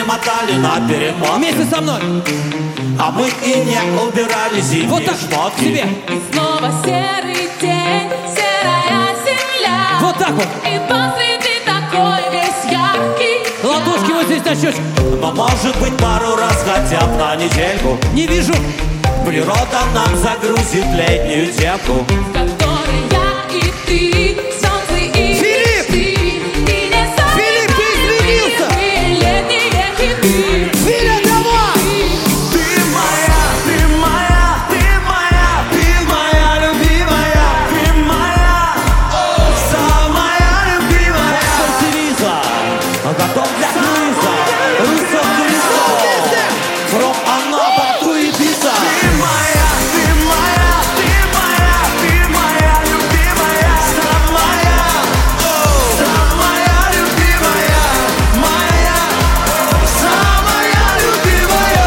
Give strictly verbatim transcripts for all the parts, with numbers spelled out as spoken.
перемотали на перемотки. Вместе со мной. А мы и не убирали зимние Вот так, шмотки. себе. И снова серый день, серая земля. Вот так вот. И посреди такой весь яркий. Ладошки вот здесь на щечку. Но может быть пару раз хотя бы на недельку Не вижу. природа нам загрузит летнюю темку. В которой я и ты, солнце и Филипп! мечты. И не сами Филипп, ты изменился! мои летние хиты. Филя, давай! Ты моя, ты моя, ты моя, ты моя любимая, ты моя, самая любимая. Сюрприза, готов для круиза, русов туристов, from Анапа to Ibiza. Ты моя, ты моя, ты моя, ты моя любимая, самая, самая любимая, моя, самая любимая.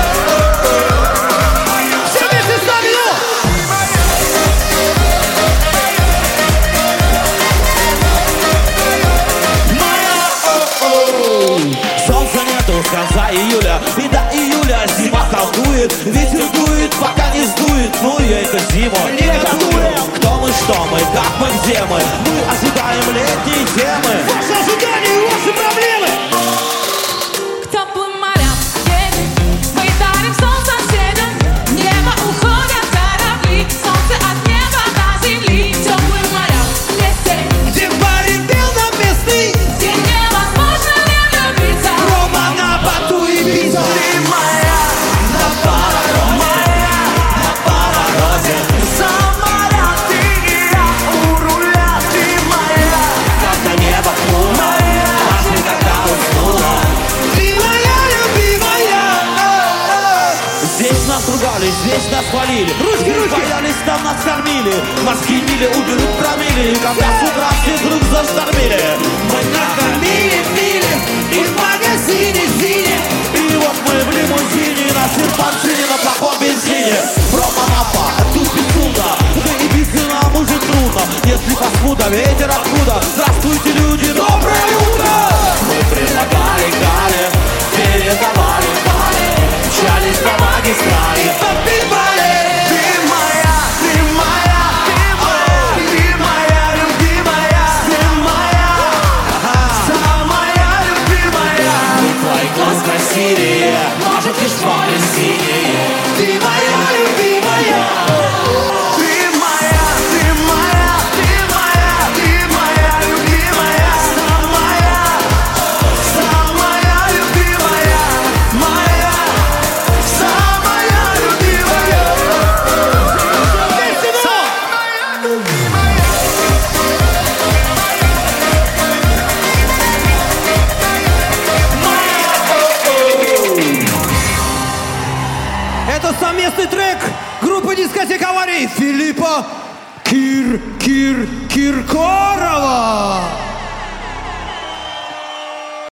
Все вместе с нами, ну! Солнца нету с конца июля, и до июля зима колдует. Ветер дует, пока не сдует, ну и это зима не готовим. Кто мы, что мы, как мы, где мы? Мы ожидаем летние темы. Ваши ожидания и ваши проблемы! К теплым морям едем, мы дарим сон соседям. В небо уходят корабли, солнце от неба до земли. К теплым морям летим, Где парень пел нам песни, где невозможно не влюбиться. from Анапа to Ibiza. Ты моя, на паровозе, моя, на паровозе. Самая ты и я у руля. Ты моя, когда небо хмуро, важно, когда уснула. Ты моя любимая. Здесь нас ругали, здесь нас хвалили. Ручки, Здесь ручки. боялись, там нас кормили. Мозги мили, уберут промили. Когда с утра все вдруг заштормили. Мы накормили, пили, и в магазине сине. И вот мы в лимузине, на серпантине, на плохом бензине. From Анапа, тут Пицунда. Да и биться нам уже трудно. Если паскуда, ветер откуда? Здравствуйте, люди, доброе утро! Мы предлагали Гале, передавали Вале, мчались по магистрали. Попивали. Ты моя, ты моя, ты моя, ты моя любимая, ты моя, самая любимая. Мы твои глаз красивее, может лишь твои синие. Ты моя любимая. Ты моя, ты моя, ты моя, ты моя любимая, самая, самая любимая, моя, самая любимая. Вместе, ну! Это совместный трек группы «Дискотека аварий» Филиппа Кир Кир Киркорова.